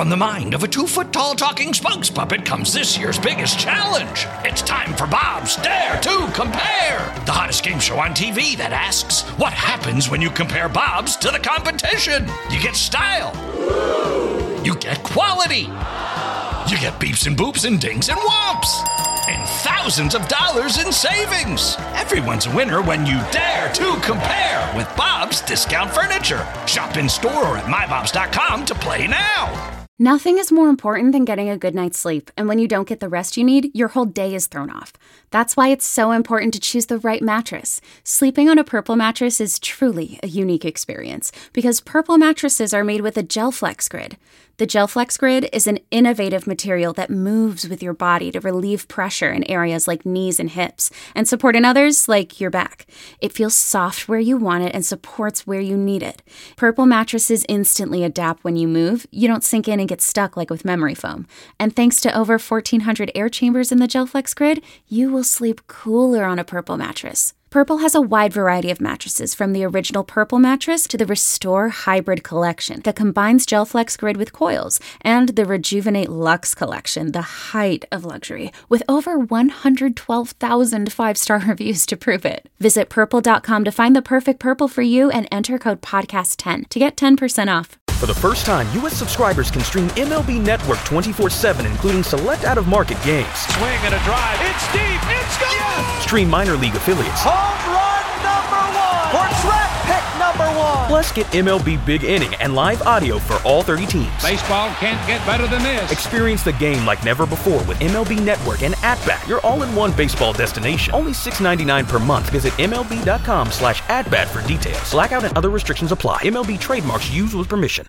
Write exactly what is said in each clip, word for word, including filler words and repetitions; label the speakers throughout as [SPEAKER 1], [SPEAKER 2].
[SPEAKER 1] From the mind of a two-foot-tall talking spokes puppet comes this year's biggest challenge. It's time for Bob's Dare to Compare, the hottest game show on T V that asks, what happens when you compare Bobs to the competition? You get style. You get quality. You get beeps and boops and dings and whomps. And thousands of dollars in savings. Everyone's a winner when you dare to compare with Bob's Discount Furniture. Shop in store or at my bobs dot com to play now.
[SPEAKER 2] Nothing is more important than getting a good night's sleep, and when you don't get the rest you need, your whole day is thrown off. That's why it's so important to choose the right mattress. Sleeping on a Purple mattress is truly a unique experience, because Purple mattresses are made with a GelFlex Grid. The GelFlex Grid is an innovative material that moves with your body to relieve pressure in areas like knees and hips, and support in others like your back. It feels soft where you want it and supports where you need it. Purple mattresses instantly adapt when you move. You don't sink in and get stuck like with memory foam. And thanks to over fourteen hundred air chambers in the GelFlex Grid, you will sleep cooler on a Purple mattress. Purple has a wide variety of mattresses, from the original Purple mattress to the Restore Hybrid collection that combines GelFlex Grid with coils, and the Rejuvenate Luxe collection, the height of luxury, with over one hundred twelve thousand five-star reviews to prove it. Visit purple dot com to find the perfect Purple for you and enter code podcast ten to get ten percent off.
[SPEAKER 3] For the first time, U S subscribers can stream M L B Network twenty-four seven, including select out-of-market games.
[SPEAKER 4] Swing and a drive. It's deep. It's gone. Yes!
[SPEAKER 3] Stream minor league affiliates.
[SPEAKER 4] Home run number one. Or draft pick number one.
[SPEAKER 3] Plus, get M L B Big Inning and live audio for all thirty teams.
[SPEAKER 4] Baseball can't get better than this.
[SPEAKER 3] Experience the game like never before with M L B Network and At-Bat, your all-in-one baseball destination. Only six dollars and ninety-nine cents per month. Visit M L B dot com slash at-bat for details. Blackout and other restrictions apply. M L B trademarks used with permission.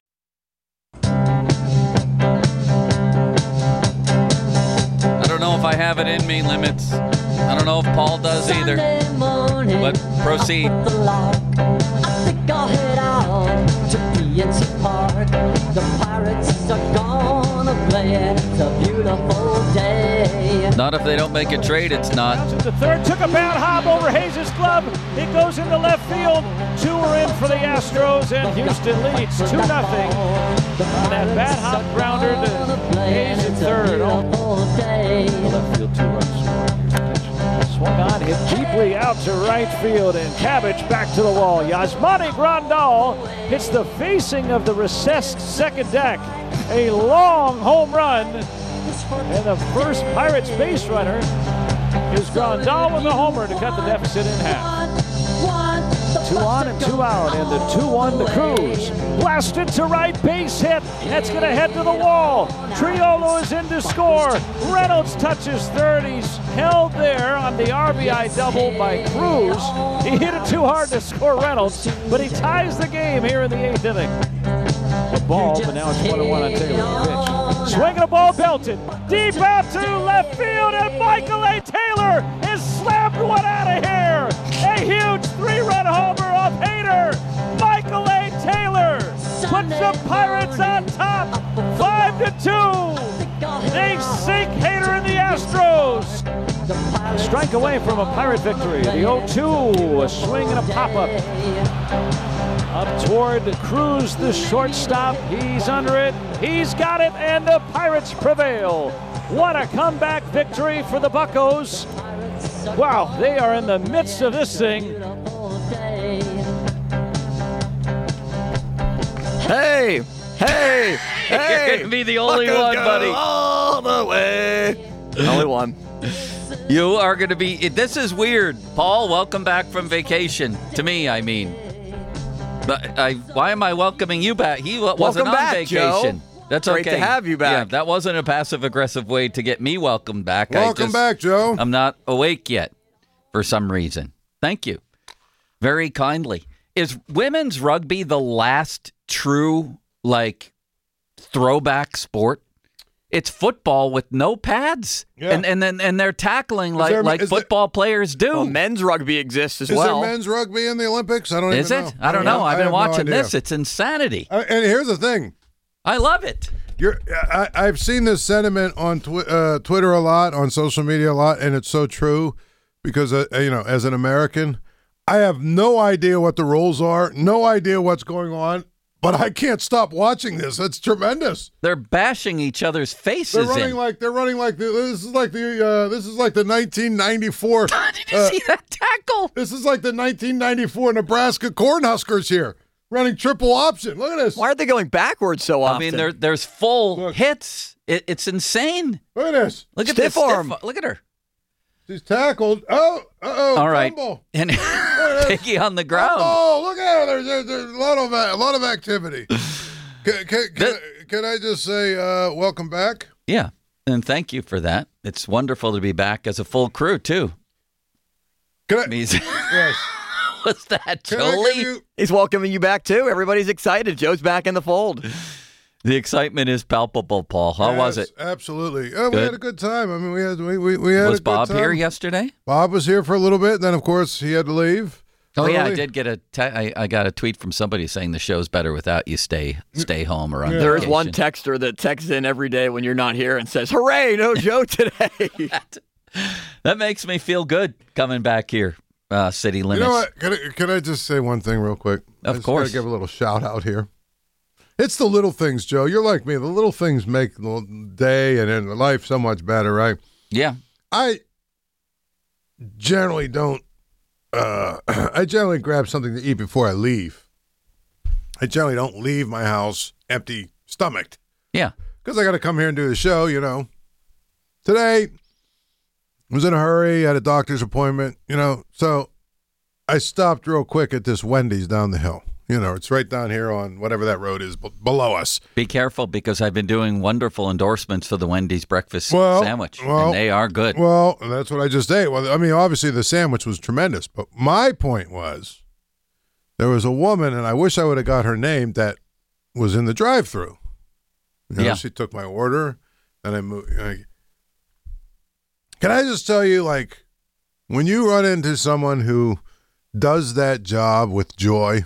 [SPEAKER 5] I don't know if I have it in me, Limits. I don't know if Paul does either. But proceed.
[SPEAKER 6] I think I'll head out to P N C Park. The Pirates are gonna play it. It's a beautiful day.
[SPEAKER 5] Not if they don't make a trade, it's not.
[SPEAKER 4] The third took a bad hop over Hayes' glove. It goes into left field. Two are in for the Astros, and Houston leads two nothing. That bad hop grounder to Hayes in third. Left field, two runs scored. Swung on, hit deeply out to right field, and Cabbage back to the wall. Yasmani Grandal hits the facing of the recessed second deck. A long home run, and the first Pirates base runner is Grandal with the homer to cut the deficit in half. Two on and two out, and the two one to Cruz. Blasted to right, base hit. That's going to head to the wall. Triolo is in to score. Reynolds touches third. He's held there on the R B I double by Cruz. He hit it too hard to score Reynolds, but he ties the game here in the eighth inning. The ball, but now it's one and one on Taylor's pitch. Swinging a ball belted. Deep out to left field, and Michael A. Taylor is slammed one out of here. A huge three-run homer of Hader. Michael A. Taylor puts the Pirates on top, five to two. They sink Hader in the Astros. Strike away from a Pirate victory. The oh two, a swing and a pop-up. Up toward Cruz, the shortstop. He's under it. He's got it, and the Pirates prevail. What a comeback victory for the Buccos. Wow, they are in the midst of this thing.
[SPEAKER 7] Hey, hey, hey.
[SPEAKER 5] You're going to be the only
[SPEAKER 7] Buccos
[SPEAKER 5] one,
[SPEAKER 7] go
[SPEAKER 5] buddy.
[SPEAKER 7] all the way. Only one.
[SPEAKER 5] You are going to be, this is weird. Paul, welcome back from vacation. To me, I mean. But I, why am I welcoming you back? He wasn't
[SPEAKER 7] Welcome
[SPEAKER 5] on
[SPEAKER 7] back,
[SPEAKER 5] vacation.
[SPEAKER 7] Joe.
[SPEAKER 5] That's
[SPEAKER 7] Great
[SPEAKER 5] okay.
[SPEAKER 7] to have you back.
[SPEAKER 5] Yeah, that wasn't a passive-aggressive way to get me welcomed back.
[SPEAKER 8] Welcome
[SPEAKER 5] I just,
[SPEAKER 8] back, Joe.
[SPEAKER 5] I'm not awake yet for some reason. Thank you. Very kindly. Is women's rugby the last true, like, throwback sport? It's football with no pads,
[SPEAKER 8] Yeah.
[SPEAKER 5] and and then and they're tackling like
[SPEAKER 8] there-
[SPEAKER 5] like
[SPEAKER 8] is there-
[SPEAKER 5] football players do.
[SPEAKER 7] Well, men's rugby exists as
[SPEAKER 8] Is
[SPEAKER 7] well.
[SPEAKER 8] there men's rugby in the Olympics? I don't
[SPEAKER 5] Is
[SPEAKER 8] even
[SPEAKER 5] it?
[SPEAKER 8] know.
[SPEAKER 5] I don't know. I've
[SPEAKER 8] I
[SPEAKER 5] been
[SPEAKER 8] have no
[SPEAKER 5] watching
[SPEAKER 8] idea.
[SPEAKER 5] this. It's insanity.
[SPEAKER 8] Uh, and here's the thing.
[SPEAKER 5] I love it.
[SPEAKER 8] You're, I, I've seen this sentiment on twi- uh, Twitter a lot, on social media a lot, and it's so true because, uh, you know, as an American, I have no idea what the rules are, no idea what's going on, but I can't stop watching this. It's tremendous.
[SPEAKER 5] They're bashing each other's faces.
[SPEAKER 8] They're running
[SPEAKER 5] in.
[SPEAKER 8] like they're running like the, this is like the uh, this is like the nineteen ninety-four.
[SPEAKER 5] Did you
[SPEAKER 8] uh,
[SPEAKER 5] see that tackle?
[SPEAKER 8] This is like the nineteen ninety-four Nebraska Cornhuskers here, running triple option. Look at this.
[SPEAKER 7] Why are they going backwards so often?
[SPEAKER 5] I mean, there there's full
[SPEAKER 8] Look.
[SPEAKER 5] hits. It, it's insane.
[SPEAKER 8] Look at this.
[SPEAKER 5] Look at
[SPEAKER 7] Stiff
[SPEAKER 5] this
[SPEAKER 7] arm.
[SPEAKER 5] stiff- Look at her.
[SPEAKER 8] She's tackled. Oh, uh-oh.
[SPEAKER 5] All right,
[SPEAKER 8] Fumble.
[SPEAKER 5] and Piggy on the ground.
[SPEAKER 8] Oh, look at her. There's, there's, there's a lot of a lot of activity. Can, can, can, can I just say uh, welcome back?
[SPEAKER 5] Yeah, and thank you for that. It's wonderful to be back as a full crew too.
[SPEAKER 8] Can I?
[SPEAKER 5] Means-
[SPEAKER 8] Yes.
[SPEAKER 5] What's that,
[SPEAKER 8] Can I give
[SPEAKER 5] Jolie?
[SPEAKER 8] you?
[SPEAKER 7] He's welcoming you back, too. Everybody's excited. Joe's back in the fold.
[SPEAKER 5] The excitement is palpable, Paul. How was
[SPEAKER 8] Yes,
[SPEAKER 5] it?
[SPEAKER 8] Absolutely. Oh, we
[SPEAKER 5] Good.
[SPEAKER 8] had a good time. I mean, we had we we, we had
[SPEAKER 5] Was
[SPEAKER 8] a good
[SPEAKER 5] Bob
[SPEAKER 8] time.
[SPEAKER 5] here yesterday?
[SPEAKER 8] Bob was here for a little bit. Then, of course, he had to leave.
[SPEAKER 5] Oh yeah, I
[SPEAKER 8] early.
[SPEAKER 5] did get a te- I, I got a tweet from somebody saying the show's better without you. Stay stay home or on
[SPEAKER 7] There is
[SPEAKER 5] vacation.
[SPEAKER 7] one texter that texts in every day when you're not here and says, hooray, no Joe today.
[SPEAKER 5] That makes me feel good coming back here. Uh, city
[SPEAKER 8] You
[SPEAKER 5] limits.
[SPEAKER 8] know what? Can I, can I just say one thing real quick? I
[SPEAKER 5] Of
[SPEAKER 8] just
[SPEAKER 5] course.
[SPEAKER 8] Gotta give a little shout out here. It's the little things, Joe. You're like me. The little things make the day and then life so much better, right?
[SPEAKER 5] Yeah.
[SPEAKER 8] I generally don't. Uh, I generally grab something to eat before I leave. I generally don't leave my house empty stomached
[SPEAKER 5] Yeah.
[SPEAKER 8] because I got to come here and do the show. You know, today I was in a hurry, had a doctor's appointment. You know, so I stopped real quick at this Wendy's down the hill. You know, it's right down here on whatever that road is b- below us.
[SPEAKER 5] Be careful because I've been doing wonderful endorsements for the Wendy's breakfast
[SPEAKER 8] Well,
[SPEAKER 5] sandwich,
[SPEAKER 8] well,
[SPEAKER 5] and they are good.
[SPEAKER 8] Well, that's what I just ate. Well, I mean, obviously the sandwich was tremendous, but my point was there was a woman, and I wish I would have got her name, that was in the drive-thru. You know,
[SPEAKER 5] Yeah.
[SPEAKER 8] She took my order, and I moved. I, can I just tell you, like, when you run into someone who does that job with joy,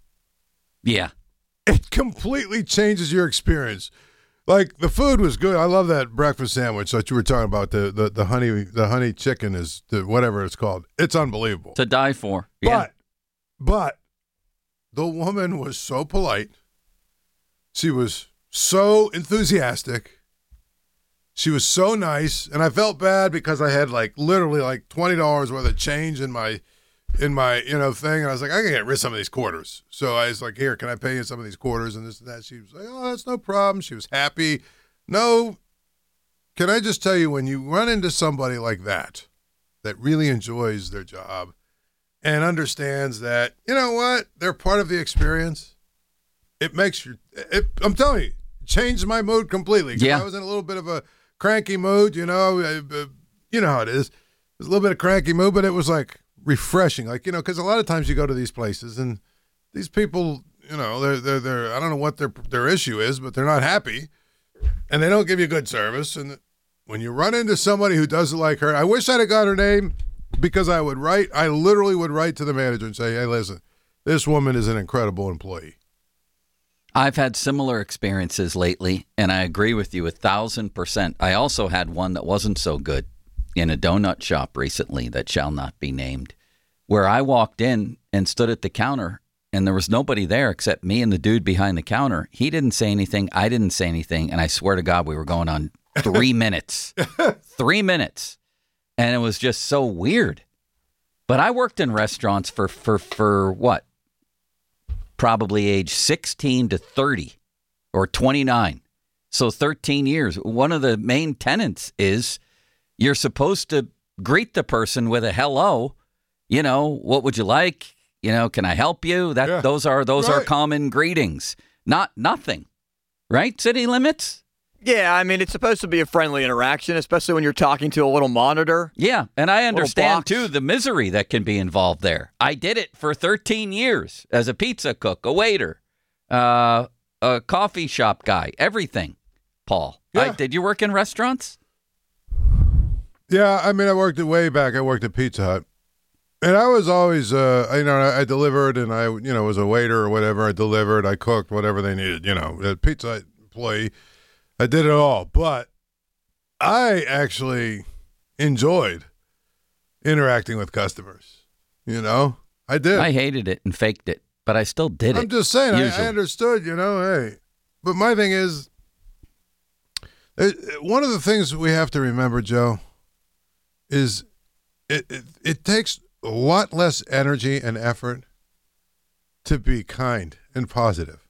[SPEAKER 5] Yeah.
[SPEAKER 8] it completely changes your experience. Like, the food was good. I love that breakfast sandwich that you were talking about. The the, the honey the honey chicken is the, whatever it's called. It's unbelievable.
[SPEAKER 5] To die for. Yeah.
[SPEAKER 8] But but the woman was so polite. She was so enthusiastic. She was so nice, and I felt bad because I had like literally like twenty dollars worth of change in my in my, you know, thing. And I was like, I can get rid of some of these quarters. So I was like, here, can I pay you some of these quarters and this and that? She was like, oh, that's no problem. She was happy. No, can I just tell you, when you run into somebody like that, that really enjoys their job and understands that, you know what, they're part of the experience, it makes you, it, I'm telling you, it changed my mood completely. 'Cause
[SPEAKER 5] Yeah.
[SPEAKER 8] I was in a little bit of a cranky mood, you know, uh, you know how it is. It was a little bit of cranky mood, but it was like, refreshing, like, you know, because a lot of times you go to these places and these people, you know, they're they're they're I don't know what their their issue is, but they're not happy, and they don't give you good service. And when you run into somebody who doesn't like her, I wish I'd have got her name, because I would write, I literally would write to the manager and say, hey, listen, this woman is an incredible employee.
[SPEAKER 5] I've had similar experiences lately, and I agree with you a thousand percent. I also had one that wasn't so good in a donut shop recently that shall not be named, where I walked in and stood at the counter, and there was nobody there except me and the dude behind the counter. He didn't say anything. I didn't say anything. And I swear to God, we were going on three minutes. Three minutes. And it was just so weird. But I worked in restaurants for, for, for what? Probably age sixteen to thirty or twenty-nine. So thirteen years. One of the main tenets is you're supposed to greet the person with a hello. You know, what would you like? You know, can I help you? That
[SPEAKER 8] Yeah.
[SPEAKER 5] those are those are
[SPEAKER 8] Right.
[SPEAKER 5] common greetings. Not nothing. Right? City limits?
[SPEAKER 7] Yeah, I mean, it's supposed to be a friendly interaction, especially when you're talking to a little monitor.
[SPEAKER 5] Yeah, and I understand
[SPEAKER 7] box.
[SPEAKER 5] too the misery that can be involved there. I did it for thirteen years as a pizza cook, a waiter, uh, a coffee shop guy, everything. Paul,
[SPEAKER 8] Yeah.
[SPEAKER 5] I, did you work in restaurants?
[SPEAKER 8] Yeah, I mean, I worked it way back. I worked at Pizza Hut. And I was always, uh, you know, I, I delivered, and I, you know, was a waiter or whatever. I delivered, I cooked, whatever they needed, you know, a Pizza Hut employee. I did it all. But I actually enjoyed interacting with customers, you know? I did.
[SPEAKER 5] I hated it and faked it. but I still did it.
[SPEAKER 8] I'm just saying, I,
[SPEAKER 5] usually.
[SPEAKER 8] I understood, you know, hey. But my thing is, it, one of the things we have to remember, Joe, is it, it it takes a lot less energy and effort to be kind and positive,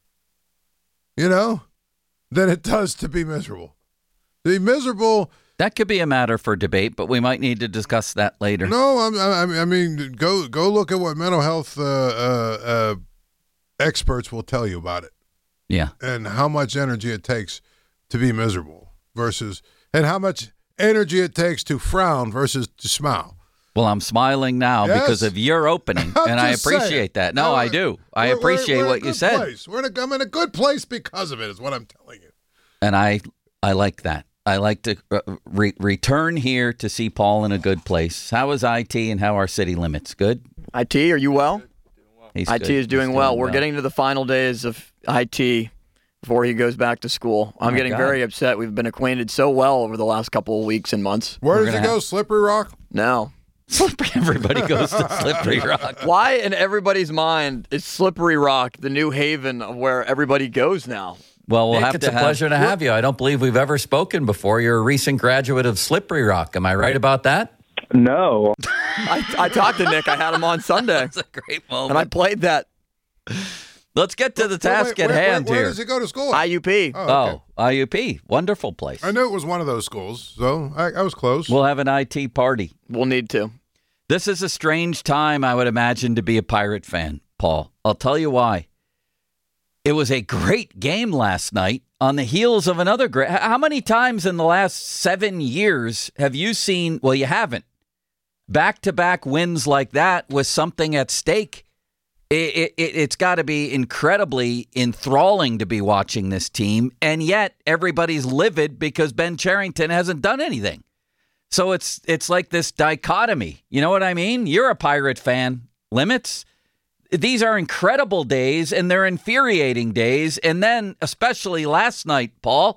[SPEAKER 8] you know, than it does to be miserable. To be miserable.
[SPEAKER 5] That could be a matter for debate, but we might need to discuss that later.
[SPEAKER 8] No, I'm, I, I mean, go go look at what mental health uh, uh, uh, experts will tell you about it.
[SPEAKER 5] Yeah.
[SPEAKER 8] And how much energy it takes to be miserable versus, and how much energy it takes to frown versus to smile.
[SPEAKER 5] Well, I'm smiling now
[SPEAKER 8] Yes.
[SPEAKER 5] because of your opening, and I
[SPEAKER 8] just
[SPEAKER 5] appreciate
[SPEAKER 8] saying.
[SPEAKER 5] that. No,
[SPEAKER 8] No,
[SPEAKER 5] I do. I
[SPEAKER 8] We're-
[SPEAKER 5] appreciate
[SPEAKER 8] we're- we're in
[SPEAKER 5] what
[SPEAKER 8] a
[SPEAKER 5] you
[SPEAKER 8] good
[SPEAKER 5] said,
[SPEAKER 8] place. We're in a, I'm in a good place because of it, is what I'm telling you.
[SPEAKER 5] and I I like that. I like to uh, re- return here to see Paul in a good place. How is I T and how are city limits? Good?
[SPEAKER 7] I T, are you well?
[SPEAKER 5] He's
[SPEAKER 7] I
[SPEAKER 5] good.
[SPEAKER 7] T is doing
[SPEAKER 5] He's
[SPEAKER 7] well. We're getting to the final days of I T before he goes back to school. I'm
[SPEAKER 5] my
[SPEAKER 7] getting
[SPEAKER 5] God.
[SPEAKER 7] very upset. We've been acquainted so well over the last couple of weeks and months.
[SPEAKER 8] Where
[SPEAKER 5] We're
[SPEAKER 8] does it
[SPEAKER 5] gonna
[SPEAKER 8] go?
[SPEAKER 5] have-
[SPEAKER 8] Slippery Rock?
[SPEAKER 7] No.
[SPEAKER 5] Slippery. Everybody goes to Slippery Rock.
[SPEAKER 7] Why in everybody's mind is Slippery Rock the new haven of where everybody goes now?
[SPEAKER 5] Well, we'll
[SPEAKER 9] Nick,
[SPEAKER 5] have
[SPEAKER 9] it's
[SPEAKER 5] to
[SPEAKER 9] a
[SPEAKER 5] have,
[SPEAKER 9] pleasure to have you. I don't believe we've ever spoken before. You're a recent graduate of Slippery Rock. Am I right about that?
[SPEAKER 10] No.
[SPEAKER 7] I, I talked to Nick. I had him on Sunday,
[SPEAKER 5] That's a great moment.
[SPEAKER 7] and I played that
[SPEAKER 5] Let's get to the task
[SPEAKER 8] Wait,
[SPEAKER 5] at
[SPEAKER 8] where,
[SPEAKER 5] hand
[SPEAKER 8] where, where
[SPEAKER 5] here.
[SPEAKER 8] does he go to school?
[SPEAKER 7] I U P.
[SPEAKER 8] Oh, okay.
[SPEAKER 5] Oh, I U P. Wonderful place.
[SPEAKER 8] I knew it was one of those schools, so I, I was close.
[SPEAKER 5] We'll have an I T party.
[SPEAKER 7] We'll need to.
[SPEAKER 5] This is a strange time, I would imagine, to be a Pirate fan, Paul. I'll tell you why. It was a great game last night on the heels of another great. How many times in the last seven years have you seen, well, you haven't, back-to-back wins like that with something at stake? It, it, it, it's got to be incredibly enthralling to be watching this team, and yet everybody's livid because Ben Cherington hasn't done anything. So it's it's like this dichotomy. You know what I mean? You're a Pirate fan. Limits. These are incredible days, and they're infuriating days. And then, especially last night, Paul,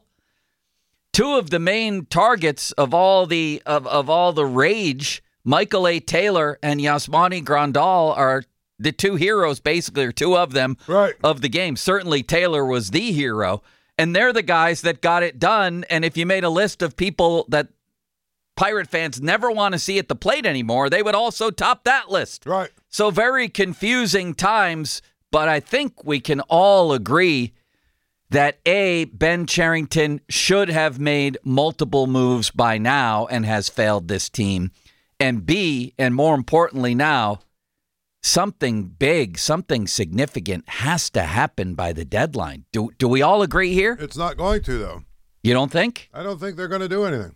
[SPEAKER 5] two of the main targets of all the of, of all the rage, Michael A. Taylor and Yasmani Grandal, are the two heroes, basically, or two of them,
[SPEAKER 8] Right.
[SPEAKER 5] of the game. Certainly, Taylor was the hero, and they're the guys that got it done. And if you made a list of people that Pirate fans never want to see at the plate anymore, they would also top that list.
[SPEAKER 8] Right.
[SPEAKER 5] So very confusing times, but I think we can all agree that A, Ben Cherington should have made multiple moves by now and has failed this team. And B, and more importantly now, something big, something significant has to happen by the deadline. Do, do we all agree here?
[SPEAKER 8] It's not going to, though.
[SPEAKER 5] You don't think?
[SPEAKER 8] I don't think they're going to do anything.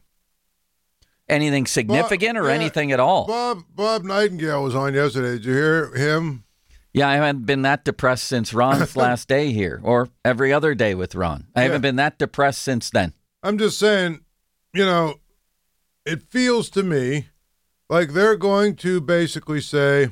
[SPEAKER 5] Anything significant
[SPEAKER 8] Bob-
[SPEAKER 5] or
[SPEAKER 8] yeah,
[SPEAKER 5] anything at all?
[SPEAKER 8] Bob Bob Nightingale was on yesterday. Did you hear him?
[SPEAKER 5] Yeah, I haven't been that depressed since Ron's last day here, or every other day with Ron. I
[SPEAKER 8] Yeah.
[SPEAKER 5] haven't been that depressed since then.
[SPEAKER 8] I'm just saying, you know, it feels to me like they're going to basically say,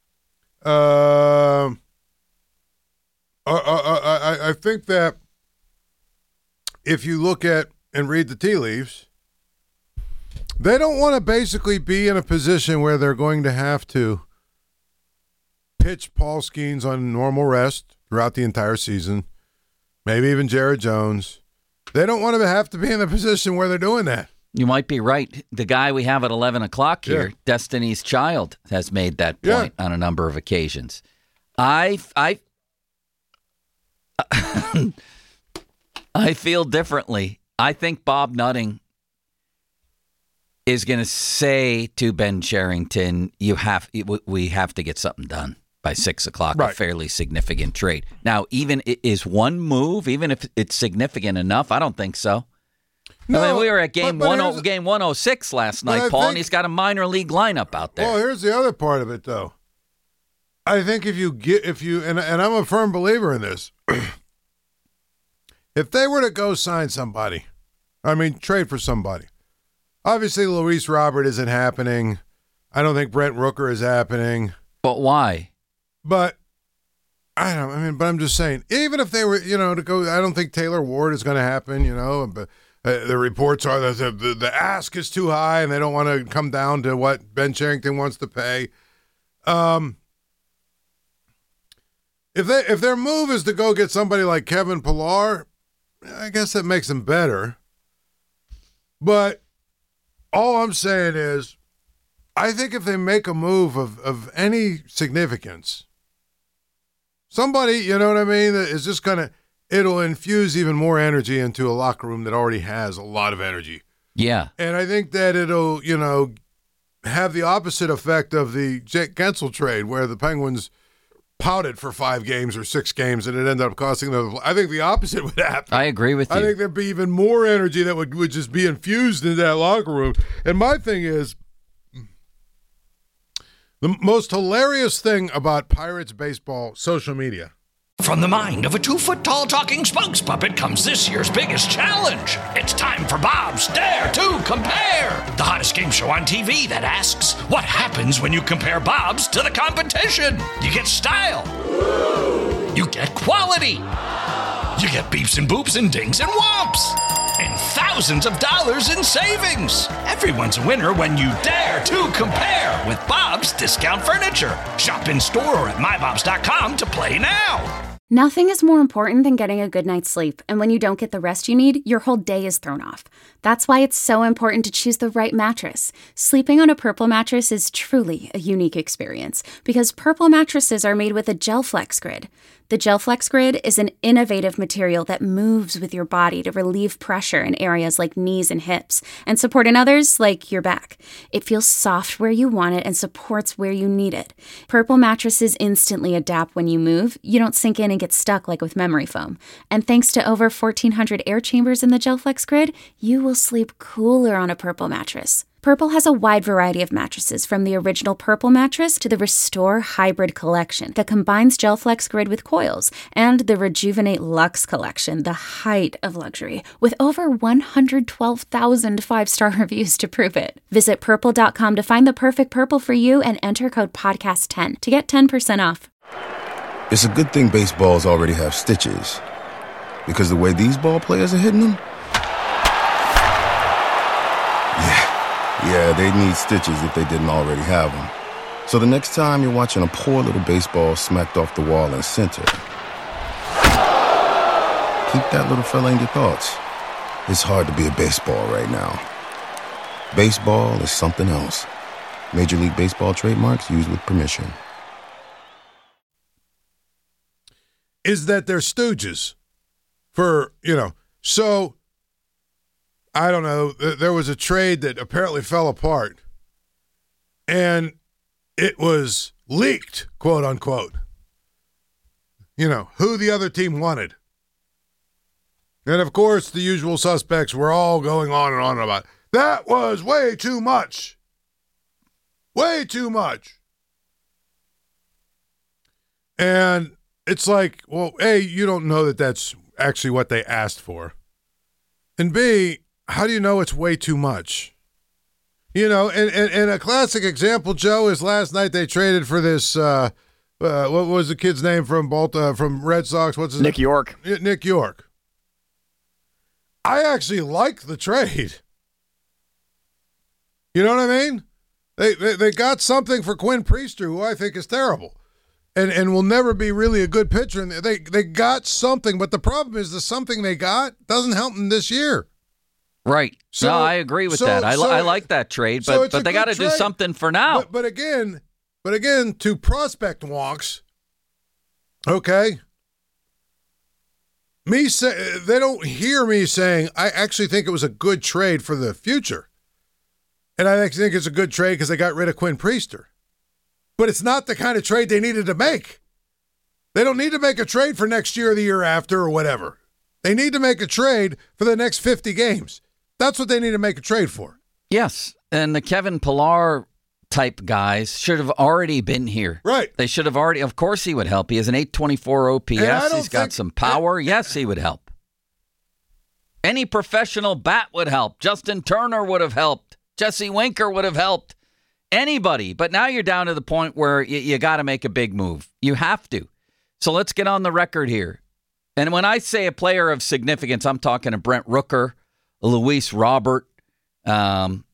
[SPEAKER 8] um, I, I, I, I think that if you look at and read the tea leaves, they don't want to basically be in a position where they're going to have to pitch Paul Skeens on normal rest throughout the entire season, maybe even Jared Jones. They don't want to have to be in a position where they're doing that.
[SPEAKER 5] You might be right. The guy we have at eleven o'clock here,
[SPEAKER 8] Yeah.
[SPEAKER 5] Destiny's Child, has made that
[SPEAKER 8] Yeah.
[SPEAKER 5] point on a number of occasions. I, I, I feel differently. I think Bob Nutting is going to say to Ben Cherington, "You have, we have to get something done by six o'clock."
[SPEAKER 8] Right.
[SPEAKER 5] A fairly significant trade. Now, even i- is one move, even if it's significant enough, I don't think so. I mean, we were at game
[SPEAKER 8] but- but
[SPEAKER 5] one oh
[SPEAKER 8] here's-
[SPEAKER 5] game one oh six last
[SPEAKER 8] but
[SPEAKER 5] night,
[SPEAKER 8] I
[SPEAKER 5] Paul, and
[SPEAKER 8] think-
[SPEAKER 5] he's got a minor league lineup out there.
[SPEAKER 8] Well, here's the other part of it, though. I think if you get, if you, and, and I'm a firm believer in this, if they were to go sign somebody, I mean, trade for somebody, obviously Luis Robert isn't happening. I don't think Brent Rooker is happening.
[SPEAKER 5] But why?
[SPEAKER 8] But I don't. I mean, but I'm just saying, even if they were, you know, to go, I don't think Taylor Ward is going to happen. You know, but uh, the reports are that the, the the ask is too high, and they don't want to come down to what Ben Cherington wants to pay. Um, if they if their move is to go get somebody like Kevin Pillar, I guess that makes them better. But all I'm saying is, I think if they make a move of, of any significance, somebody, you know what I mean, that is just going to, it'll infuse even more energy into a locker room that already has a lot of energy.
[SPEAKER 5] Yeah.
[SPEAKER 8] And I think that it'll, you know, have the opposite effect of the Jake Gensel trade, where the Penguins pouted for five games or six games and it ended up costing them. I think the opposite would happen.
[SPEAKER 5] I agree with you.
[SPEAKER 8] I think there'd be even more energy that would, would just be infused into that locker room. And my thing is, the most hilarious thing about Pirates baseball social media.
[SPEAKER 1] From the mind of a two-foot-tall talking spokes puppet comes this year's biggest challenge. It's time for Bob's Dare to Compare, the hottest game show on T V that asks, what happens when you compare Bob's to the competition? You get style. You get quality. You get beeps and boops and dings and whomps. And thousands of dollars in savings. Everyone's a winner when you dare to compare with Bob's Discount Furniture. Shop in store or at my bobs dot com to play now.
[SPEAKER 2] Nothing is more important than getting a good night's sleep, and when you don't get the rest you need, your whole day is thrown off. That's why it's so important to choose the right mattress. Sleeping on a Purple mattress is truly a unique experience, because Purple mattresses are made with a GelFlex Grid. The GelFlex Grid is an innovative material that moves with your body to relieve pressure in areas like knees and hips, and support in others like your back. It feels soft where you want it and supports where you need it. Purple mattresses instantly adapt when you move. You don't sink in and get stuck like with memory foam. And thanks to over fourteen hundred air chambers in the GelFlex Grid, you will sleep cooler on a Purple mattress. Purple has a wide variety of mattresses, from the original Purple mattress to the Restore Hybrid collection that combines GelFlex Grid with coils, and the Rejuvenate Luxe collection, the height of luxury, with over one hundred twelve thousand five-star reviews to prove it. Visit purple dot com to find the perfect Purple for you and enter code podcast ten to get ten percent off.
[SPEAKER 10] It's a good thing baseballs already have stitches, because the way these ball players are hitting them, yeah, they need stitches if they didn't already have them. So the next time you're watching a poor little baseball smacked off the wall in center, keep that little fella in your thoughts. It's hard to be a baseball right now. Baseball is something else. Major League Baseball trademarks used with permission.
[SPEAKER 8] Is that they're stooges for, you know, so... I don't know, there was a trade that apparently fell apart, and it was leaked, quote unquote. You know, who the other team wanted. And of course, the usual suspects were all going on and on about, that was way too much. Way too much. And it's like, well, A, you don't know that that's actually what they asked for. And B, how do you know it's way too much? You know, and, and, and a classic example, Joe, is last night they traded for this, uh, uh, what was the kid's name from Baltimore, from Red Sox? What's his
[SPEAKER 7] Nick
[SPEAKER 8] name?
[SPEAKER 7] York.
[SPEAKER 8] Nick York. I actually like the trade. You know what I mean? They, they they got something for Quinn Priester, who I think is terrible, and and will never be really a good pitcher. And they they got something, but the problem is the something they got doesn't help them this year.
[SPEAKER 5] Right.
[SPEAKER 8] So,
[SPEAKER 5] no, I agree with
[SPEAKER 8] so,
[SPEAKER 5] that. I,
[SPEAKER 8] so,
[SPEAKER 5] I like that trade,
[SPEAKER 8] so
[SPEAKER 5] but but they got to do something for now.
[SPEAKER 8] But, but again, but again, to prospect wonks, okay. Me say they don't hear me saying I actually think it was a good trade for the future, and I actually think it's a good trade because they got rid of Quinn Priester. But it's not the kind of trade they needed to make. They don't need to make a trade for next year or the year after or whatever. They need to make a trade for the next fifty games. That's what they need to make a trade for.
[SPEAKER 5] Yes, and the Kevin Pillar type guys should have already been here.
[SPEAKER 8] Right.
[SPEAKER 5] They should have already, of course he would help. He has an eight twenty-four O P S. He's got
[SPEAKER 8] think,
[SPEAKER 5] some power. And, yes, he would help. Any professional bat would help. Justin Turner would have helped. Jesse Winker would have helped. Anybody. But now you're down to the point where you, you got to make a big move. You have to. So let's get on the record here. And when I say a player of significance, I'm talking to Brent Rooker, Luis Robert, um,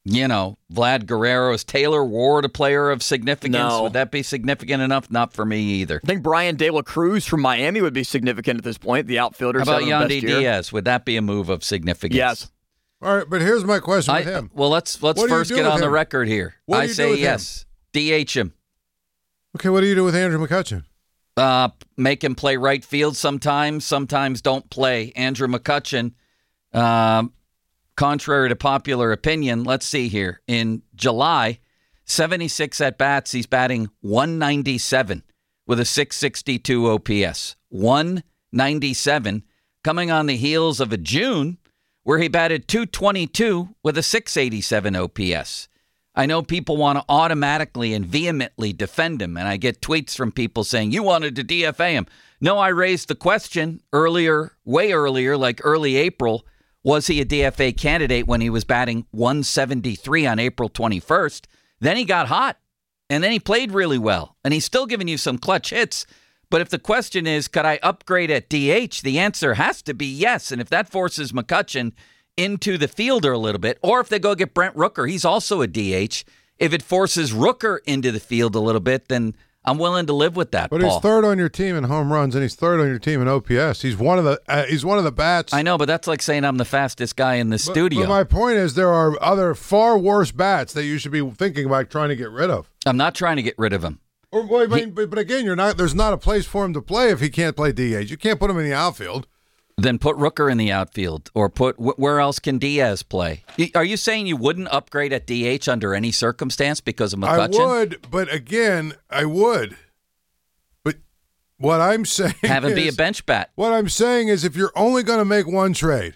[SPEAKER 5] you know, Vlad Guerrero. Is Taylor Ward a player of significance?
[SPEAKER 7] No.
[SPEAKER 5] Would that be significant enough? Not for me either.
[SPEAKER 7] I think Brian De La Cruz from Miami would be significant at this point. The outfielder.
[SPEAKER 5] How about Yandy Diaz? Would that be a move of significance?
[SPEAKER 7] Yes.
[SPEAKER 8] All right, but here's my question with
[SPEAKER 5] I,
[SPEAKER 8] him.
[SPEAKER 5] Well, let's let's
[SPEAKER 8] What do you
[SPEAKER 5] first
[SPEAKER 8] do
[SPEAKER 5] get
[SPEAKER 8] with
[SPEAKER 5] on the
[SPEAKER 8] him?
[SPEAKER 5] record here.
[SPEAKER 8] What do
[SPEAKER 5] I
[SPEAKER 8] you do
[SPEAKER 5] say
[SPEAKER 8] with him?
[SPEAKER 5] yes. D H him.
[SPEAKER 8] Okay, what do you do with Andrew McCutchen?
[SPEAKER 5] Uh, make him play right field sometimes. Sometimes don't play. Andrew McCutchen, um, contrary to popular opinion, let's see here. In July, seventy-six at-bats, he's batting one ninety-seven with a six sixty-two O P S. one ninety-seven, coming on the heels of a June where he batted two twenty-two with a six eighty-seven O P S. I know people want to automatically and vehemently defend him, and I get tweets from people saying, you wanted to D F A him. No, I raised the question earlier, way earlier, like early April. Was he a D F A candidate when he was batting one seventy-three on April twenty-first? Then he got hot, and then he played really well, and he's still giving you some clutch hits. But if the question is, could I upgrade at D H, the answer has to be yes. And if that forces McCutchen into the fielder a little bit, or if they go get Brent Rooker, he's also a D H. If it forces Rooker into the field a little bit, then I'm willing to live with that.
[SPEAKER 8] But
[SPEAKER 5] Paul.
[SPEAKER 8] he's third on your team in home runs, and he's third on your team in O P S. He's one of the uh, he's one of the bats.
[SPEAKER 5] I know, but that's like saying I'm the fastest guy in the
[SPEAKER 8] But,
[SPEAKER 5] studio.
[SPEAKER 8] but my point is, there are other far worse bats that you should be thinking about trying to get rid of.
[SPEAKER 5] I'm not trying to get rid of him.
[SPEAKER 8] Or, well, I mean, but, but again, you're not. There's not a place for him to play if he can't play D H. You can't put him in the outfield.
[SPEAKER 5] Then put Rooker in the outfield, or put wh- where else can Diaz play? Y- Are you saying you wouldn't upgrade at D H under any circumstance because of McCutchen?
[SPEAKER 8] I would, but again, I would. But what I'm saying
[SPEAKER 5] Have him
[SPEAKER 8] is,
[SPEAKER 5] be a bench bat.
[SPEAKER 8] What I'm saying is, if you're only going to make one trade,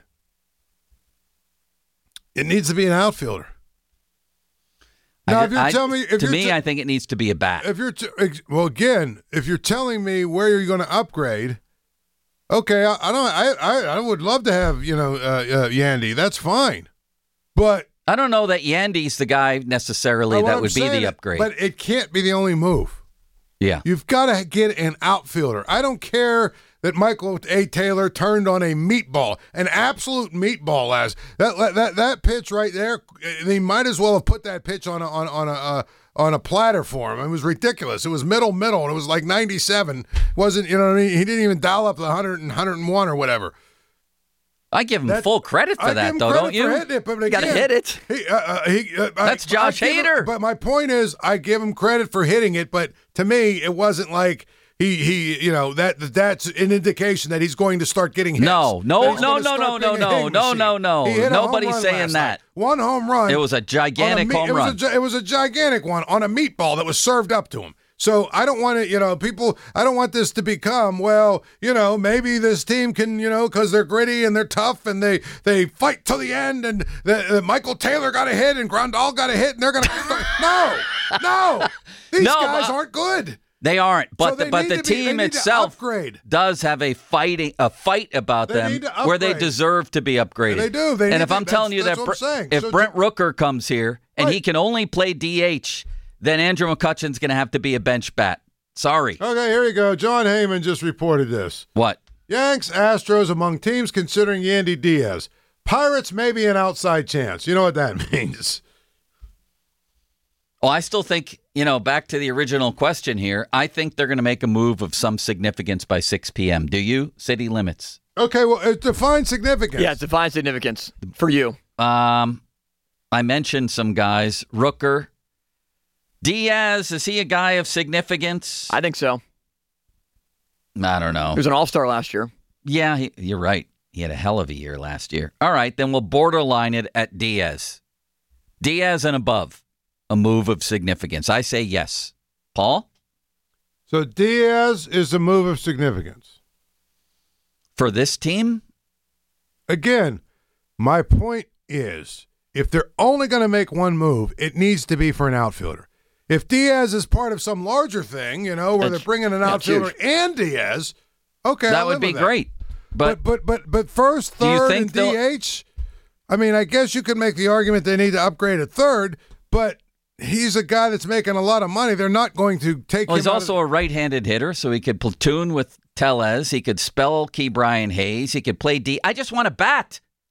[SPEAKER 8] it needs to be an outfielder. Now,
[SPEAKER 5] I,
[SPEAKER 8] if you're
[SPEAKER 5] I,
[SPEAKER 8] telling me, if
[SPEAKER 5] to
[SPEAKER 8] you're
[SPEAKER 5] me,
[SPEAKER 8] t-
[SPEAKER 5] I think it needs to be a bat.
[SPEAKER 8] if you're t- ex- well, again, if you're telling me where you're going to upgrade. Okay, I, I don't. I, I I would love to have you know uh, uh, Yandy. That's fine, but
[SPEAKER 5] I don't know that Yandy's the guy necessarily
[SPEAKER 8] what
[SPEAKER 5] that
[SPEAKER 8] I'm
[SPEAKER 5] would be
[SPEAKER 8] saying-
[SPEAKER 5] the upgrade.
[SPEAKER 8] But it can't be the only move.
[SPEAKER 5] yeah,
[SPEAKER 8] You've got to get an outfielder. I don't care that Michael A. Taylor turned on a meatball, an absolute meatball. As that that that pitch right there, they might as well have put that pitch on a, on on a. Uh, on a platter for him. It was ridiculous. It was middle, middle, and it was like ninety-seven. Wasn't, you know what I mean? He didn't even dial up the one hundred and one hundred one or whatever.
[SPEAKER 5] I give him
[SPEAKER 8] That-
[SPEAKER 5] full credit for
[SPEAKER 8] I
[SPEAKER 5] that,
[SPEAKER 8] give him
[SPEAKER 5] though,
[SPEAKER 8] credit
[SPEAKER 5] don't you?
[SPEAKER 8] for hitting it, but
[SPEAKER 5] You gotta
[SPEAKER 8] again,
[SPEAKER 5] hit it.
[SPEAKER 8] He, uh, uh, he, uh, I-
[SPEAKER 5] That's Josh
[SPEAKER 8] I give him-
[SPEAKER 5] Hader.
[SPEAKER 8] But my point is, I give him credit for hitting it, but to me, it wasn't like he, he, you know, that that's an indication that he's going to start getting hits.
[SPEAKER 5] No, no,
[SPEAKER 8] That he's
[SPEAKER 5] no,
[SPEAKER 8] gonna
[SPEAKER 5] no,
[SPEAKER 8] start
[SPEAKER 5] no,
[SPEAKER 8] being
[SPEAKER 5] no,
[SPEAKER 8] a
[SPEAKER 5] no,
[SPEAKER 8] hitting
[SPEAKER 5] no,
[SPEAKER 8] machine.
[SPEAKER 5] no, no.
[SPEAKER 8] He hit a home
[SPEAKER 5] Nobody's
[SPEAKER 8] run
[SPEAKER 5] saying
[SPEAKER 8] last
[SPEAKER 5] that.
[SPEAKER 8] night. One home run.
[SPEAKER 5] It was a
[SPEAKER 8] on
[SPEAKER 5] gigantic
[SPEAKER 8] meat-
[SPEAKER 5] home
[SPEAKER 8] it was
[SPEAKER 5] run.
[SPEAKER 8] A, gi- it was a gigantic one on a meatball that was served up to him. So I don't want to, you know, people, I don't want this to become, well, you know, maybe this team can, you know, because they're gritty and they're tough and they they fight to the end and the, uh, Michael Taylor got a hit and Grandal got a hit and they're going to, no, no, these
[SPEAKER 5] No,
[SPEAKER 8] guys
[SPEAKER 5] uh,
[SPEAKER 8] aren't good.
[SPEAKER 5] They aren't, but
[SPEAKER 8] So
[SPEAKER 5] the,
[SPEAKER 8] they
[SPEAKER 5] but
[SPEAKER 8] need
[SPEAKER 5] the
[SPEAKER 8] to be- they
[SPEAKER 5] team
[SPEAKER 8] need to
[SPEAKER 5] itself
[SPEAKER 8] upgrade.
[SPEAKER 5] does have a fighting a fight about
[SPEAKER 8] They
[SPEAKER 5] them
[SPEAKER 8] need to
[SPEAKER 5] where they
[SPEAKER 8] upgrade.
[SPEAKER 5] deserve to be upgraded.
[SPEAKER 8] They do. They
[SPEAKER 5] and
[SPEAKER 8] need
[SPEAKER 5] if
[SPEAKER 8] to-
[SPEAKER 5] I'm telling you
[SPEAKER 8] that's-
[SPEAKER 5] that
[SPEAKER 8] that's what I'm
[SPEAKER 5] Br-
[SPEAKER 8] saying.
[SPEAKER 5] if
[SPEAKER 8] So
[SPEAKER 5] Brent
[SPEAKER 8] ju-
[SPEAKER 5] Rooker comes here and he
[SPEAKER 8] Right.
[SPEAKER 5] can only play D H, then Andrew McCutchen's going to have to be a bench bat. Sorry.
[SPEAKER 8] Okay, here you go. John Heyman just reported this.
[SPEAKER 5] What?
[SPEAKER 8] Yanks, Astros among teams considering Yandy Diaz. Pirates maybe an outside chance. You know what that means.
[SPEAKER 5] Well, I still think, you know, back to the original question here, I think they're going to make a move of some significance by six p.m. Do you? City limits.
[SPEAKER 8] Okay, well, uh, define significance.
[SPEAKER 7] Yeah, define significance for you.
[SPEAKER 5] Um, I mentioned some guys. Rooker. Diaz, is he a guy of significance?
[SPEAKER 7] I think so.
[SPEAKER 5] I don't know.
[SPEAKER 7] He was an all-star last year.
[SPEAKER 5] Yeah, he, you're right. He had a hell of a year last year. All right, then we'll borderline it at Diaz. Diaz and above, a move of significance. I say yes. Paul?
[SPEAKER 8] So Diaz is a move of significance.
[SPEAKER 5] For this team?
[SPEAKER 8] Again, my point is, if they're only going to make one move, it needs to be for an outfielder. If Diaz is part of some larger thing, you know, where
[SPEAKER 5] That's-
[SPEAKER 8] they're bringing an
[SPEAKER 5] that's
[SPEAKER 8] outfielder
[SPEAKER 5] huge.
[SPEAKER 8] and Diaz, okay,
[SPEAKER 5] that
[SPEAKER 8] I'll
[SPEAKER 5] would
[SPEAKER 8] live
[SPEAKER 5] be
[SPEAKER 8] with
[SPEAKER 5] great. But,
[SPEAKER 8] But but but but first,
[SPEAKER 5] Do you
[SPEAKER 8] third,
[SPEAKER 5] think
[SPEAKER 8] and
[SPEAKER 5] they'll-
[SPEAKER 8] D H. I mean, I guess you could make the argument they need to upgrade at third, but he's a guy that's making a lot of money. They're not going to take
[SPEAKER 5] well,
[SPEAKER 8] him.
[SPEAKER 5] he's
[SPEAKER 8] out
[SPEAKER 5] also
[SPEAKER 8] of,
[SPEAKER 5] a right-handed hitter, so he could platoon with Tellez. He could spell Key Brian Hayes. He could play D. I just want a bat.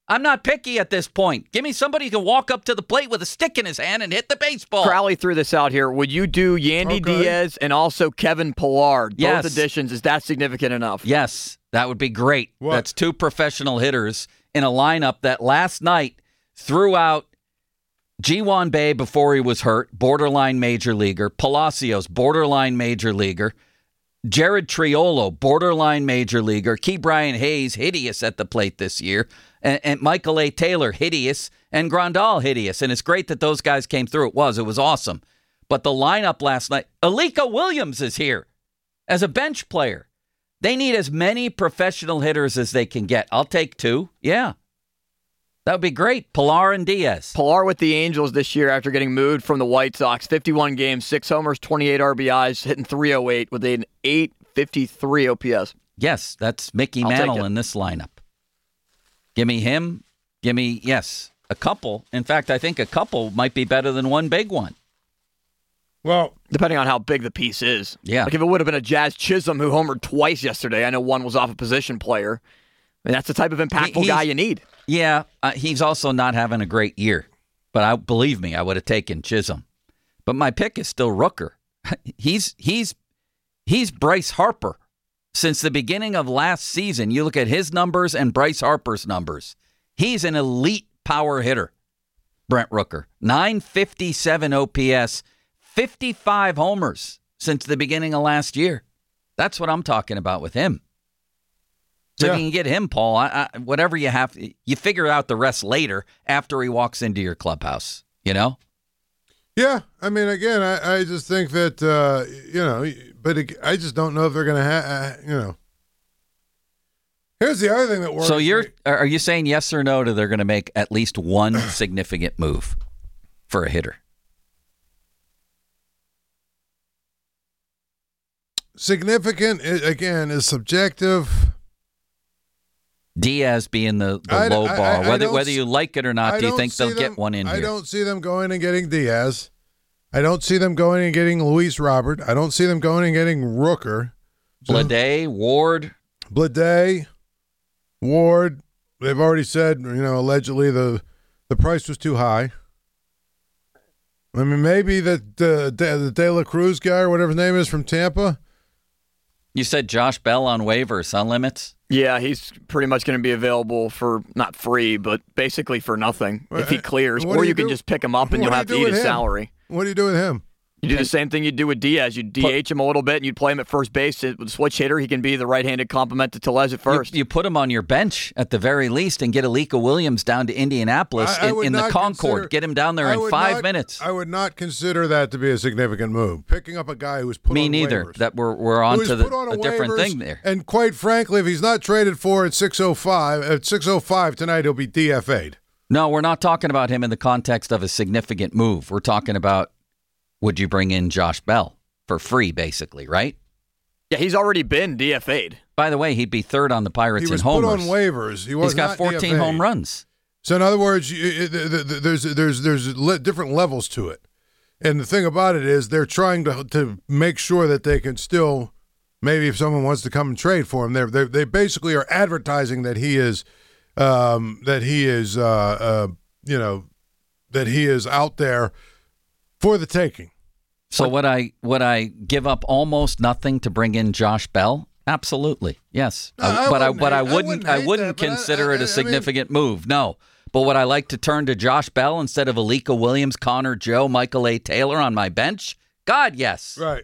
[SPEAKER 5] I'm not picky at this point. Give me somebody who can walk up to the plate with a stick in his hand and hit the baseball.
[SPEAKER 7] Crowley threw this out here. Would you do Yandy
[SPEAKER 8] Okay.
[SPEAKER 7] Diaz and also Kevin Pillar?
[SPEAKER 5] Yes.
[SPEAKER 7] Both additions. Is that significant enough?
[SPEAKER 5] Yes, that would be great.
[SPEAKER 8] What?
[SPEAKER 5] That's two professional hitters in a lineup that last night threw out Ji-Hwan Bae before he was hurt, borderline major leaguer. Palacios, borderline major leaguer. Jared Triolo, borderline major leaguer. Key Brian Hayes, hideous at the plate this year. And, and Michael A. Taylor, hideous. And Grandal, hideous. And it's great that those guys came through. It was. It was awesome. But the lineup last night, Alika Williams is here as a bench player. They need as many professional hitters as they can get. I'll take two. Yeah. That would be great. Pillar and Diaz.
[SPEAKER 7] Pillar with the Angels this year after getting moved from the White Sox. fifty-one games, six homers, twenty-eight R B Is, hitting three oh eight with an eight fifty-three O P S.
[SPEAKER 5] Yes, that's Mickey
[SPEAKER 7] I'll take
[SPEAKER 5] Mantle
[SPEAKER 7] it.
[SPEAKER 5] in this lineup. Give me him. Give me, yes, a couple. In fact, I think a couple might be better than one big one.
[SPEAKER 8] Well,
[SPEAKER 7] Depending on how big the piece is.
[SPEAKER 5] Yeah.
[SPEAKER 7] Like if it would have been a Jazz Chisholm who homered twice yesterday, I know one was off a position player. I mean, that's the type of impactful
[SPEAKER 5] He-
[SPEAKER 7] guy
[SPEAKER 5] he's-
[SPEAKER 7] you need.
[SPEAKER 5] Yeah, uh, he's also not having a great year. But I believe me, I would have taken Chisholm. But my pick is still Rooker. he's he's he's Bryce Harper. Since the beginning of last season, you look at his numbers and Bryce Harper's numbers. He's an elite power hitter, Brent Rooker. nine fifty-seven O P S, fifty-five homers since the beginning of last year. That's what I'm talking about with him. So
[SPEAKER 8] Yeah.
[SPEAKER 5] if you can get him, Paul, I, I, whatever you have, you figure out the rest later after he walks into your clubhouse, you know?
[SPEAKER 8] yeah. I mean, again, I, I just think that, uh, you know, but it, I just don't know if they're going to have, uh, you know. Here's the other thing that works.
[SPEAKER 5] So you're are you saying yes or no to they're going to make at least one significant move for a hitter?
[SPEAKER 8] Significant, i- again, is subjective.
[SPEAKER 5] Diaz being the, the
[SPEAKER 8] I-
[SPEAKER 5] low
[SPEAKER 8] I-
[SPEAKER 5] bar,
[SPEAKER 8] I- I
[SPEAKER 5] whether
[SPEAKER 8] don't
[SPEAKER 5] whether
[SPEAKER 8] s-
[SPEAKER 5] you like it or not,
[SPEAKER 8] I
[SPEAKER 5] do you
[SPEAKER 8] don't
[SPEAKER 5] think they'll
[SPEAKER 8] see
[SPEAKER 5] get
[SPEAKER 8] them-
[SPEAKER 5] one in
[SPEAKER 8] I
[SPEAKER 5] here?
[SPEAKER 8] don't see them going and getting Diaz. I don't see them going and getting Luis Robert. I don't see them going and getting Rooker.
[SPEAKER 5] Blade, Ward.
[SPEAKER 8] Blade, Ward. They've already said, you know, allegedly the the price was too high. I mean, maybe that uh, De, the De La Cruz guy or whatever his name is from Tampa.
[SPEAKER 5] You said Josh Bell on waivers, on limits?
[SPEAKER 7] Yeah, he's pretty much going to be available for not free, but basically for nothing if he clears.
[SPEAKER 8] What
[SPEAKER 7] Or
[SPEAKER 8] do
[SPEAKER 7] you
[SPEAKER 8] you
[SPEAKER 7] can
[SPEAKER 8] do-
[SPEAKER 7] just pick him up and
[SPEAKER 8] what
[SPEAKER 7] you'll
[SPEAKER 8] do you
[SPEAKER 7] have to
[SPEAKER 8] do
[SPEAKER 7] eat
[SPEAKER 8] with
[SPEAKER 7] his
[SPEAKER 8] him?
[SPEAKER 7] salary.
[SPEAKER 8] What do you do with him?
[SPEAKER 7] You do the same thing you do with Diaz. You D H him a little bit and you'd play him at first base. With a switch hitter, he can be the right-handed complement to Tellez at first.
[SPEAKER 5] You, you put him on your bench at the very least and get Alika Williams down to Indianapolis
[SPEAKER 8] I- I
[SPEAKER 5] in,
[SPEAKER 8] would
[SPEAKER 5] in the
[SPEAKER 8] not
[SPEAKER 5] Concord.
[SPEAKER 8] consider-
[SPEAKER 5] Get him down there
[SPEAKER 8] I
[SPEAKER 5] in
[SPEAKER 8] would
[SPEAKER 5] five
[SPEAKER 8] not-
[SPEAKER 5] minutes.
[SPEAKER 8] I would not consider that to be a significant move. Picking up a guy who was put
[SPEAKER 5] Me
[SPEAKER 8] on
[SPEAKER 5] neither.
[SPEAKER 8] waivers.
[SPEAKER 5] That we're we're on
[SPEAKER 8] Who was
[SPEAKER 5] to the,
[SPEAKER 8] put on
[SPEAKER 5] a different
[SPEAKER 8] waivers,
[SPEAKER 5] thing there.
[SPEAKER 8] And quite frankly, if he's not traded for at six oh five, at six oh five tonight, he'll be D F A'd.
[SPEAKER 5] No, we're not talking about him in the context of a significant move. We're talking about would you bring in Josh Bell for free, basically, right?
[SPEAKER 7] Yeah, he's already been D F A'd.
[SPEAKER 5] By the way, he'd be third on the Pirates
[SPEAKER 8] He was
[SPEAKER 5] in homers.
[SPEAKER 8] put on waivers. He was
[SPEAKER 5] He's got
[SPEAKER 8] not
[SPEAKER 5] fourteen
[SPEAKER 8] D F A'd.
[SPEAKER 5] home runs.
[SPEAKER 8] So in other words, you, it, th- th- th- there's there's there's le- different levels to it, and the thing about it is they're trying to to make sure that they can still maybe if someone wants to come and trade for him, they they they basically are advertising that he is um, that he is uh, uh, you know that he is out there for the taking.
[SPEAKER 5] So would I would I give up almost nothing to bring in Josh Bell? Absolutely, yes.
[SPEAKER 8] No, I
[SPEAKER 5] but I
[SPEAKER 8] wouldn't
[SPEAKER 5] but I
[SPEAKER 8] hate- I
[SPEAKER 5] wouldn't
[SPEAKER 8] wouldn't
[SPEAKER 5] I
[SPEAKER 8] hate
[SPEAKER 5] wouldn't
[SPEAKER 8] that, but I-
[SPEAKER 5] consider
[SPEAKER 8] I-
[SPEAKER 5] it
[SPEAKER 8] I
[SPEAKER 5] a
[SPEAKER 8] mean-
[SPEAKER 5] significant move. No. But would I like to turn to Josh Bell instead of Alika Williams, Connor Joe, Michael A. Taylor on my bench? God, yes.
[SPEAKER 8] Right.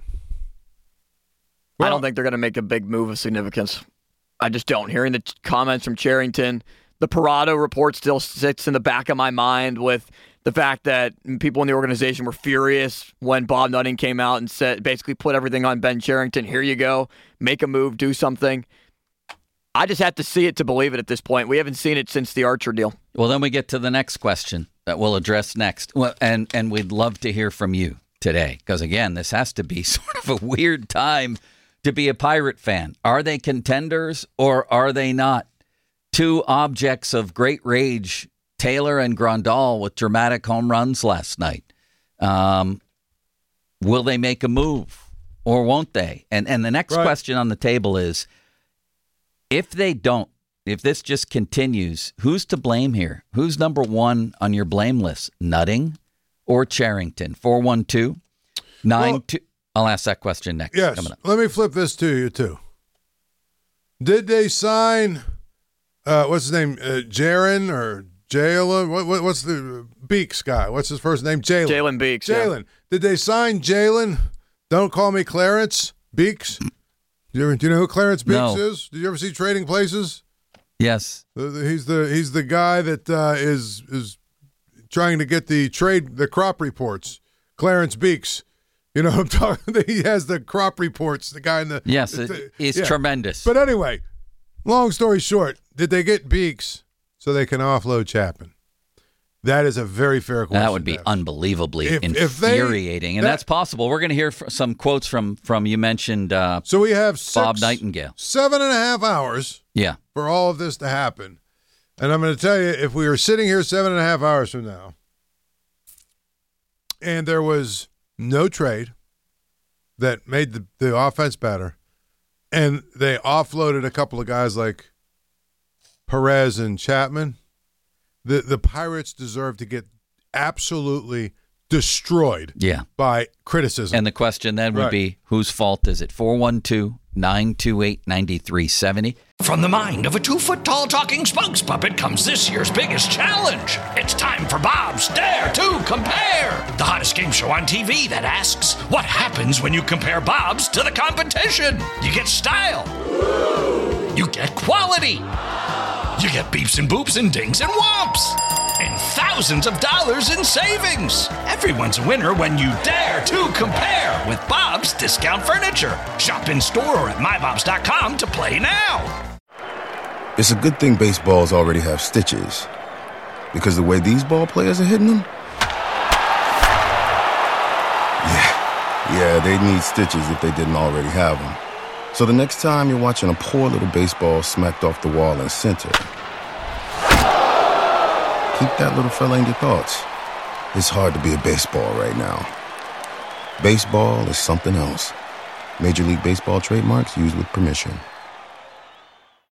[SPEAKER 7] I don't think they're going to make a big move of significance. I just don't. Hearing the t- comments from Charrington, the Parado report still sits in the back of my mind with the fact that people in the organization were furious when Bob Nutting came out and said, basically put everything on Ben Charrington. Here you go. Make a move. Do something. I just have to see it to believe it at this point. We haven't seen it since the Archer deal.
[SPEAKER 5] Well, then we get to the next question that we'll address next. Well, and and we'd love to hear from you today because, again, this has to be sort of a weird time to be a Pirate fan. Are they contenders or are they not? Two objects of great rage, Taylor and Grandal with dramatic home runs last night. Um, will they make a move or won't they? And and the next
[SPEAKER 8] Right.
[SPEAKER 5] question on the table is, if they don't, if this just continues, who's to blame here? Who's number one on your blame list? Nutting or Charrington? four one two nine two I'll ask that question next.
[SPEAKER 8] Yes.
[SPEAKER 5] Coming up.
[SPEAKER 8] Let me flip this to you, too. Did they sign, uh, what's his name, uh, Jaron or Jalen? What, what, what's the Beeks guy? What's his first name? Jalen.
[SPEAKER 7] Jalen Beeks.
[SPEAKER 8] Jalen. Yeah. Did they sign Jalen? Don't call me Clarence Beeks. Do you, ever, do you know who Clarence Beeks
[SPEAKER 5] No.
[SPEAKER 8] is? Did you ever see Trading Places?
[SPEAKER 5] Yes.
[SPEAKER 8] The, the, he's the he's the guy that uh, is is trying to get the trade the crop reports. Clarence Beeks. You know, I'm talking. He has the crop reports. The guy in the
[SPEAKER 5] Yes,
[SPEAKER 8] the,
[SPEAKER 5] it, it's
[SPEAKER 8] yeah.
[SPEAKER 5] tremendous.
[SPEAKER 8] But anyway, long story short, did they get Beeks so they can offload Chapman? That is a very fair question.
[SPEAKER 5] That would be unbelievably
[SPEAKER 8] If- if they-
[SPEAKER 5] infuriating, and
[SPEAKER 8] that-
[SPEAKER 5] that's possible. We're going to hear f- some quotes from from you mentioned uh,
[SPEAKER 8] So we have six,
[SPEAKER 5] Bob Nightingale.
[SPEAKER 8] seven and a half hours
[SPEAKER 5] Yeah,
[SPEAKER 8] for all of this to happen. And I'm going to tell you, if we were sitting here seven and a half hours from now, and there was no trade that made the, the offense better, and they offloaded a couple of guys like Perez and Chapman, the, the Pirates deserve to get absolutely destroyed
[SPEAKER 5] yeah.
[SPEAKER 8] by criticism.
[SPEAKER 5] And the question then would
[SPEAKER 8] Right.
[SPEAKER 5] be, whose fault is it? four one two nine two eight nine three seven zero
[SPEAKER 1] From the mind of a two-foot-tall talking spokes puppet comes this year's biggest challenge. It's time for Bob's Dare to Compare, the hottest game show on T V that asks, what happens when you compare Bob's to the competition? You get style. You get quality. You get beeps and boops and dings and whomps. And thousands of dollars in savings. Everyone's a winner when you dare to compare with Bob's Discount Furniture. Shop in store or at my bobs dot com to play now.
[SPEAKER 10] It's a good thing baseballs already have stitches. Because the way these ball players are hitting them? Yeah, yeah, they'd need stitches if they didn't already have them. So the next time you're watching a poor little baseball smacked off the wall in center, keep that little fella in your thoughts. It's hard to be a baseball right now. Baseball is something else. Major League Baseball trademarks used with permission.